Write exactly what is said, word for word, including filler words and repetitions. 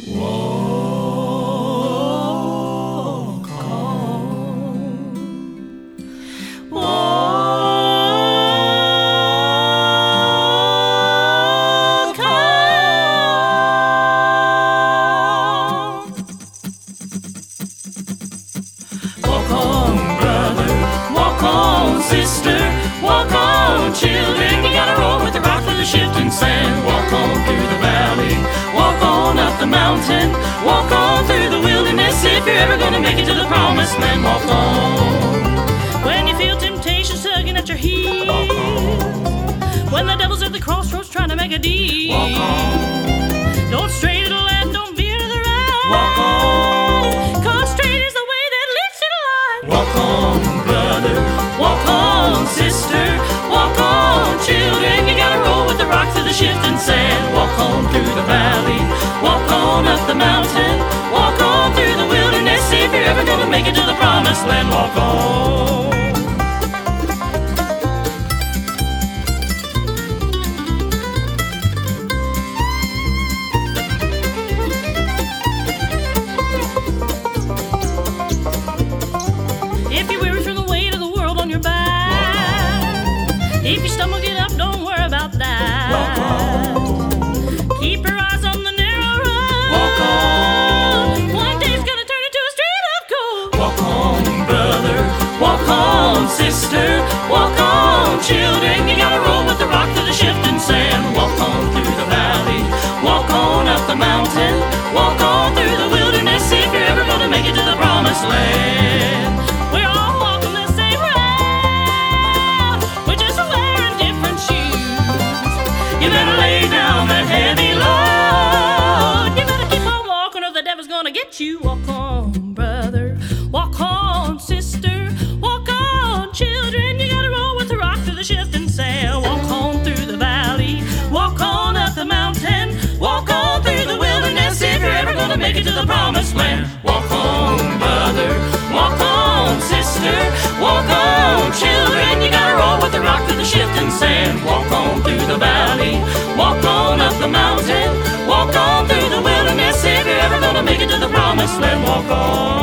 Walk on. Walk on. Walk on, brother. Walk on, sister. Walk on, children. You gotta roll with the rock through the shifting sand. Walk on through the valley. Walk on up the mountain. Walk on through the wilderness. If you're ever gonna make it to the promised land, walk on. When you feel temptation tugging at your heels, Walk on. when the devil's at the crossroads trying to make a deal, Walk on. don't stray to the left, don't veer to the right. Walk on. Cause straight is the way that leads to life. Walk on, brother. Walk on, sister. Walk on, children. You gotta roll with the rock through the shifting sand. Walk on through the valley. Walk on up the mountain. Walk on through the wilderness. If you're ever gonna make it to the promised land, walk on. If you're weary from the weight of the world on your back, if you stumble, get up, don't worry about that. Walk on. Keep your eyes on the narrow road. Walk on. One day's gonna turn into a street of gold. Walk on, brother. Walk on, sister. Walk on, children. You gotta roll with the rock through the shifting sand. Walk on through the valley. Walk on up the mountain. Walk on through the wilderness. If you're ever gonna make it to the promised land. We're all walking the same road. We're just wearing different shoes. You better lay down that heavy load. You better keep on walking or the devil's gonna get you. Walk on, brother. Walk on, sister. Walk on, children. You gotta roll with the rock through the shifting sand. Walk on through the valley. Walk on up the mountain. Walk on through the wilderness. If you're ever gonna make it to the promised land. Walk on, brother. Walk on, sister. Walk on, children. You gotta roll with the rock through the shifting sand. Walk on through the valley. Walk on up the mountain. Walk on through the wilderness. If you're ever gonna make it to the promised land, walk on.